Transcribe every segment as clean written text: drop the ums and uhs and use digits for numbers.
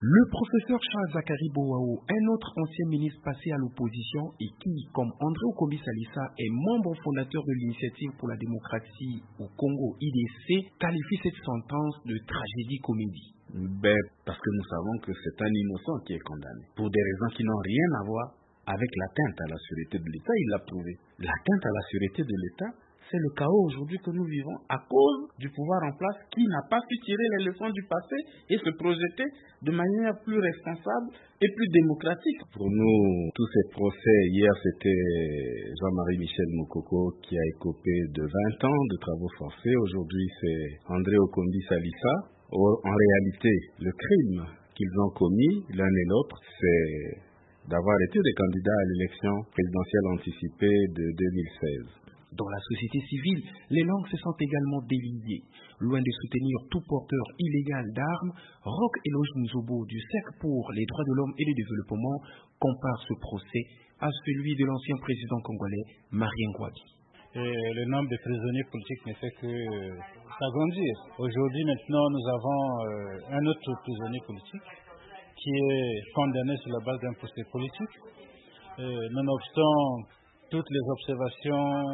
Le professeur Charles Zakari Bouaou, un autre ancien ministre passé à l'opposition et qui, comme André Okombi Salissa, est membre fondateur de l'Initiative pour la démocratie au Congo, IDC, qualifie cette sentence de tragédie-comédie. Parce que nous savons que c'est un innocent qui est condamné, pour des raisons qui n'ont rien à voir avec l'atteinte à la sûreté de l'État. Il l'a prouvé. L'atteinte à la sûreté de l'État, c'est le chaos aujourd'hui que nous vivons à cause du pouvoir en place qui n'a pas su tirer les leçons du passé et se projeter de manière plus responsable et plus démocratique. Pour nous, tous ces procès, hier c'était Jean-Marie Michel Moukoko qui a écopé de 20 ans de travaux forcés. Aujourd'hui c'est André Okombi Salissa. En réalité, le crime qu'ils ont commis, l'un et l'autre, c'est d'avoir été des candidats à l'élection présidentielle anticipée de 2016. Dans la société civile, les langues se sentent également déliées. Loin de soutenir tout porteur illégal d'armes, Roch Eloge Nzobo du Cercle pour les droits de l'homme et le développement compare ce procès à celui de l'ancien président congolais Marien Ngouabi. Le nombre de prisonniers politiques ne fait que s'agrandir. Aujourd'hui, maintenant, nous avons un autre prisonnier politique qui est condamné sur la base d'un procès politique. Nonobstant toutes les observations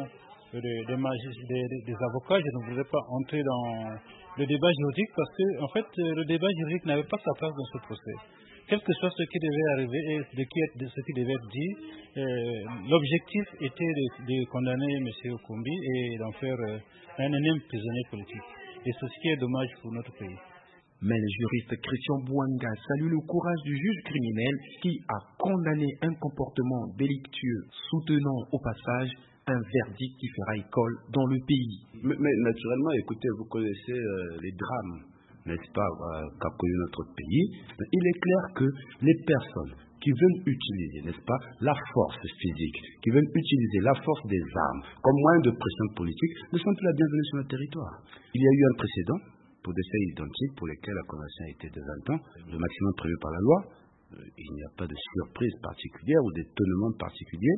des avocats, je ne voudrais pas entrer dans le débat juridique parce que, en fait, le débat juridique n'avait pas sa place dans ce procès. Quel que soit ce qui devait arriver et ce qui devait être dit, l'objectif était de condamner M. Okombi et d'en faire un énième prisonnier politique. Et c'est ce qui est dommage pour notre pays. Mais le juriste Christian Bouanga salue le courage du juge criminel qui a condamné un comportement délictueux, soutenant au passage un verdict qui fera école dans le pays. Mais naturellement, écoutez, vous connaissez les drames, n'est-ce pas, qu'a connu notre pays. Il est clair que les personnes qui veulent utiliser, n'est-ce pas, la force physique, qui veulent utiliser la force des armes comme moyen de pression politique, ne sont plus la bienvenue sur notre territoire. Il y a eu un précédent pour des faits identiques pour lesquels la condamnation a été de 20 ans, le maximum prévu par la loi. Il n'y a pas de surprise particulière ou d'étonnement particulier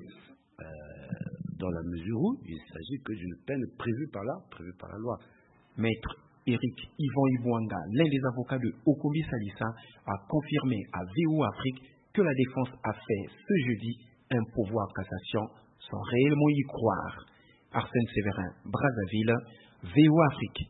dans la mesure où il s'agit que d'une peine prévue par la loi. Maître Éric Yvan Ibouanga, l'un des avocats de Okombi Salissa, a confirmé à VO Afrique que la défense a fait ce jeudi un pouvoir cassation sans réellement y croire. Arsène Séverin, Brazzaville, VO Afrique.